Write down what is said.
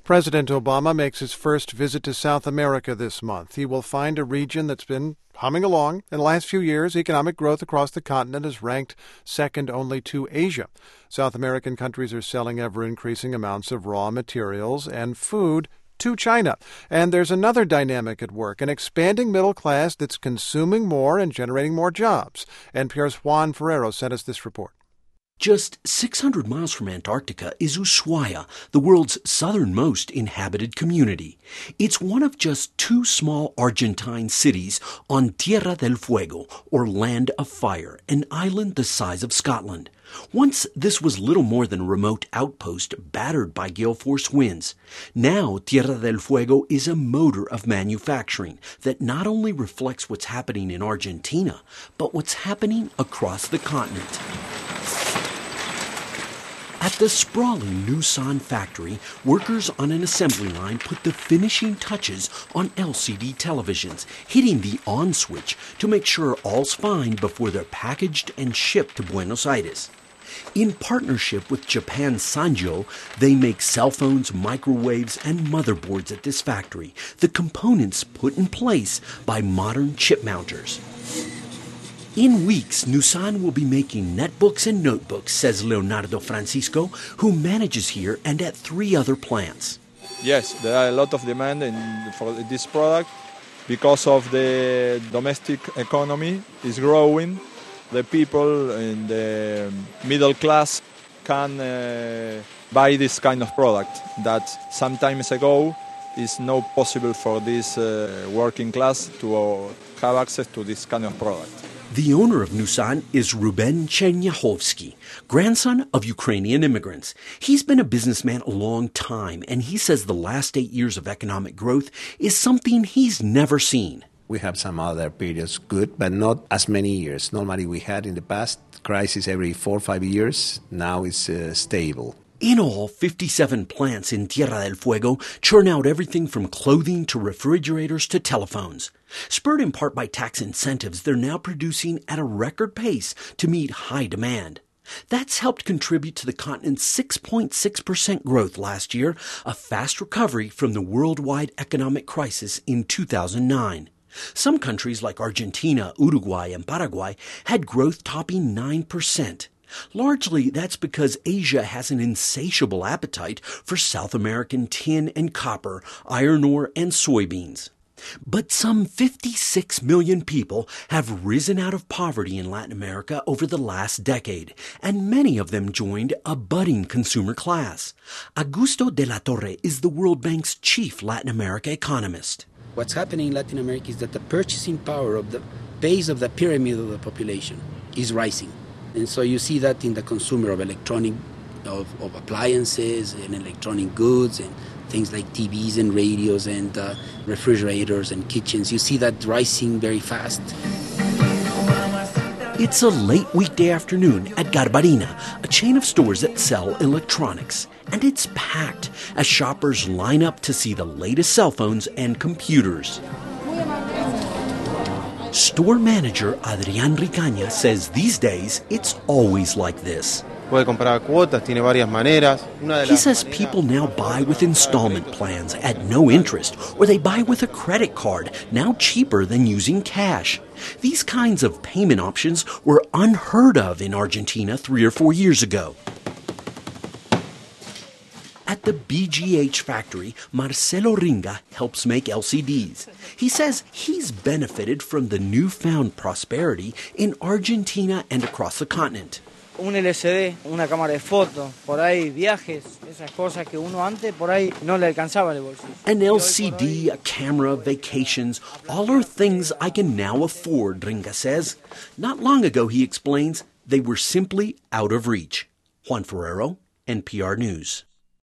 President Obama makes his first visit to South America this month. He will find a region that's been humming along. In the last few years, economic growth across the continent is ranked second only to Asia. South American countries are selling ever-increasing amounts of raw materials and food to China. And there's another dynamic at work, an expanding middle class that's consuming more and generating more jobs. NPR's Juan Ferrero sent us this report. Just 600 miles from Antarctica is Ushuaia, the world's southernmost inhabited community. It's one of just two small Argentine cities on Tierra del Fuego, or Land of Fire, an island the size of Scotland. Once this was little more than a remote outpost battered by gale force winds. Now Tierra del Fuego is a motor of manufacturing that not only reflects what's happening in Argentina, but what's happening across the continent. At the sprawling Nusan factory, workers on an assembly line put the finishing touches on LCD televisions, hitting the on switch to make sure all's fine before they're packaged and shipped to Buenos Aires. In partnership with Japan's Sanjo, they make cell phones, microwaves, and motherboards at this factory, the components put in place by modern chip mounters. In weeks, Nusan will be making netbooks and notebooks, says Leonardo Francisco, who manages here and at 3 other plants. Yes, there are a lot of demand for this product because of the domestic economy is growing. The people in the middle class can buy this kind of product that some time ago is not possible for this working class to have access to this kind of product. The owner of Nusan is Ruben Chernyakhovsky, grandson of Ukrainian immigrants. He's been a businessman a long time, and he says the last 8 years of economic growth is something he's never seen. We have some other periods good, but not as many years. Normally we had in the past crisis every 4 or 5 years. Now it's stable. In all, 57 plants in Tierra del Fuego churn out everything from clothing to refrigerators to telephones. Spurred in part by tax incentives, they're now producing at a record pace to meet high demand. That's helped contribute to the continent's 6.6% growth last year, a fast recovery from the worldwide economic crisis in 2009. Some countries like Argentina, Uruguay, and Paraguay had growth topping 9%. Largely, that's because Asia has an insatiable appetite for South American tin and copper, iron ore, and soybeans. But some 56 million people have risen out of poverty in Latin America over the last decade, and many of them joined a budding consumer class. Augusto de la Torre is the World Bank's chief Latin America economist. What's happening in Latin America is that the purchasing power of the base of the pyramid of the population is rising. And so you see that in the consumer of of appliances and electronic goods and things like TVs and radios and refrigerators and kitchens. You see that rising very fast. It's a late weekday afternoon at Garbarina, a chain of stores that sell electronics. And it's packed as shoppers line up to see the latest cell phones and computers. Store manager Adrián Ricaña says these days it's always like this. He says people now buy with installment plans at no interest, or they buy with a credit card, now cheaper than using cash. These kinds of payment options were unheard of in Argentina 3 or 4 years ago. At the BGH factory, Marcelo Ringa helps make LCDs. He says he's benefited from the newfound prosperity in Argentina and across the continent. Un LCD, una cámara de foto, por ahí viajes, esas cosas que uno antes por ahí no le alcanzaba el bolsillo. An LCD, a camera, vacations, all are things I can now afford, Ringa says. Not long ago, he explains, they were simply out of reach. Juan Ferrero, NPR News.